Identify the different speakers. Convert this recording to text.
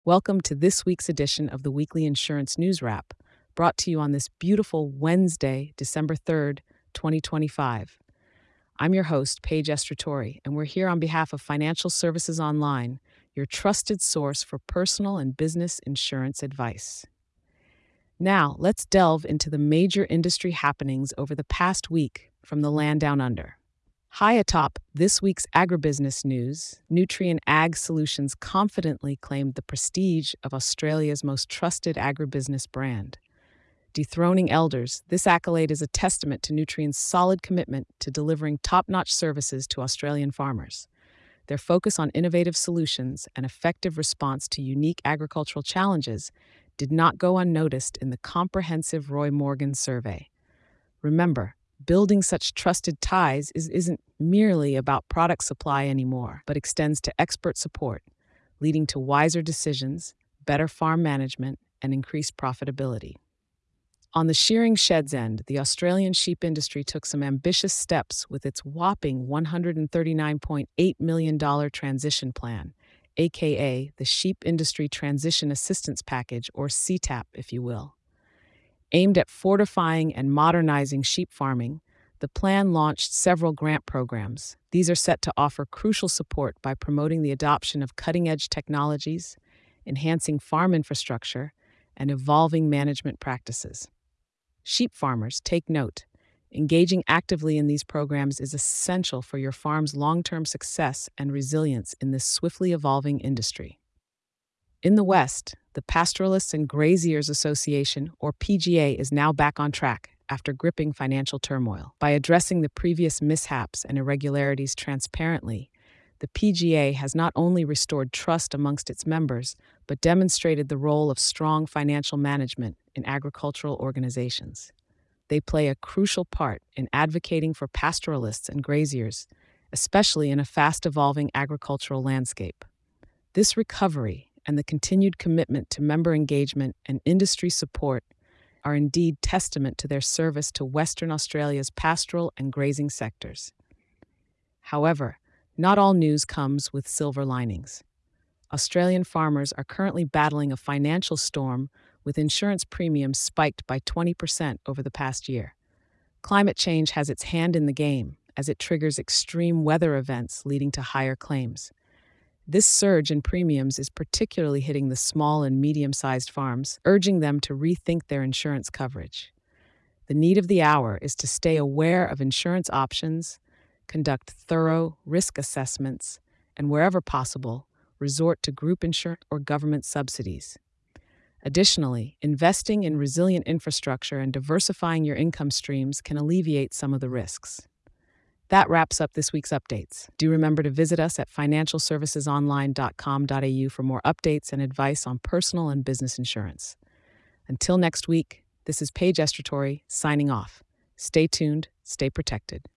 Speaker 1: Welcome to this week's edition of the Weekly Insurance News Wrap, brought to you on this beautiful Wednesday, December 3rd, 2025. I'm your host, Paige Estratori, and we're here on behalf of Financial Services Online, your trusted source for personal and business insurance advice. Now, let's delve into the major industry happenings over the past week from the land down under. High atop this week's agribusiness news, Nutrien Ag Solutions confidently claimed the prestige of Australia's most trusted agribusiness brand. Dethroning elders, this accolade is a testament to Nutrien's solid commitment to delivering top-notch services to Australian farmers. Their focus on innovative solutions and effective response to unique agricultural challenges did not go unnoticed in the comprehensive Roy Morgan survey. Remember, building such trusted ties isn't merely about product supply anymore, but extends to expert support, leading to wiser decisions, better farm management, and increased profitability. On the shearing shed's end, the Australian sheep industry took some ambitious steps with its whopping $139.8 million transition plan, aka the Sheep Industry Transition Assistance Package, or CTAP, if you will. Aimed at fortifying and modernizing sheep farming, the plan launched several grant programs. These are set to offer crucial support by promoting the adoption of cutting-edge technologies, enhancing farm infrastructure, and evolving management practices. Sheep farmers, take note. Engaging actively in these programs is essential for your farm's long-term success and resilience in this swiftly evolving industry. In the West, the Pastoralists and Graziers Association, or PGA, is now back on track after gripping financial turmoil. By addressing the previous mishaps and irregularities transparently, the PGA has not only restored trust amongst its members, but demonstrated the role of strong financial management in agricultural organizations. They play a crucial part in advocating for pastoralists and graziers, especially in a fast-evolving agricultural landscape. This recovery and the continued commitment to member engagement and industry support are indeed testament to their service to Western Australia's pastoral and grazing sectors. However, not all news comes with silver linings. Australian farmers are currently battling a financial storm with insurance premiums spiked by 20% over the past year. Climate change has its hand in the game as it triggers extreme weather events leading to higher claims. This surge in premiums is particularly hitting the small and medium-sized farms, urging them to rethink their insurance coverage. The need of the hour is to stay aware of insurance options, conduct thorough risk assessments, and wherever possible, resort to group insurance or government subsidies. Additionally, investing in resilient infrastructure and diversifying your income streams can alleviate some of the risks. That wraps up this week's updates. Do remember to visit us at financialservicesonline.com.au for more updates and advice on personal and business insurance. Until next week, this is Paige Estratori signing off. Stay tuned, stay protected.